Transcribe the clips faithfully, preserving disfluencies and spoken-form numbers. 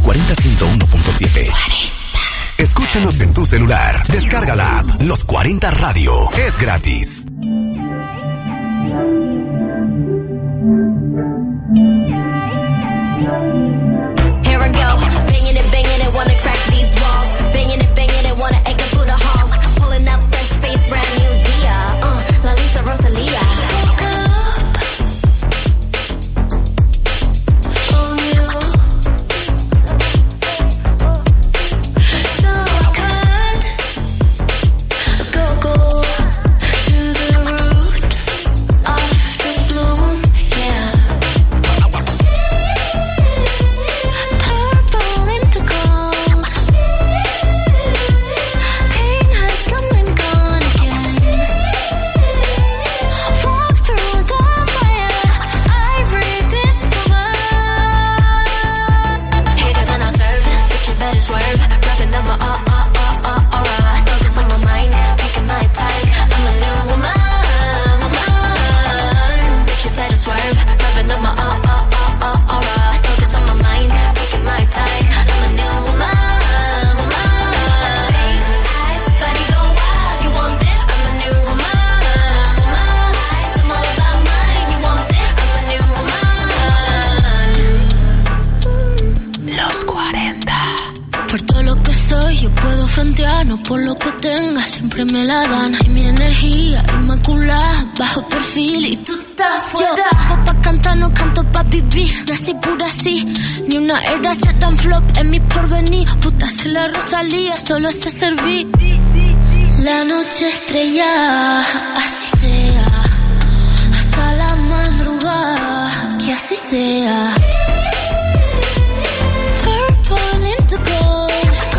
cuarenta ciento uno punto siete. Escúchanos en tu celular. Descarga la app Los cuarenta Radio. Es gratis. Here I go, banging it, banging it, wanna crack these walls. Banging it, banging it, wanna egg it through the halls. Pulling up fresh face, brand new Dia. Uh, La Lisa Rosalia. No por lo que tenga, siempre me la dan. Y mi energía inmaculada, bajo perfil y tú estás fuera. Yo, pa' cantar, no canto pa' vivir. Nací pura así, ni una era se dan flop en mi porvenir. Puta, se la Rosalía, solo sé servir. La noche estrella, así sea. Hasta la madrugada, que así sea. Purple into gold.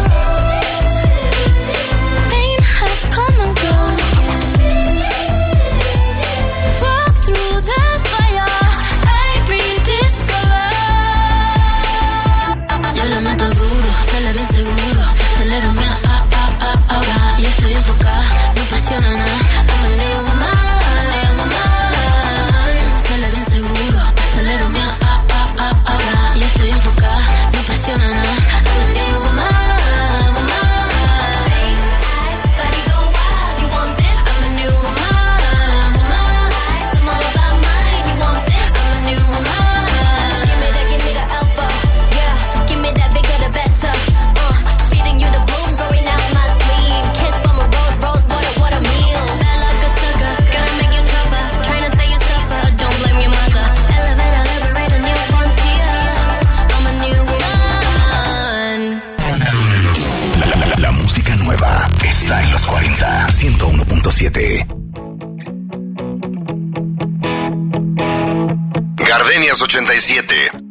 Está en Los cuarenta, ciento uno punto siete. Gardenias ochenta y siete.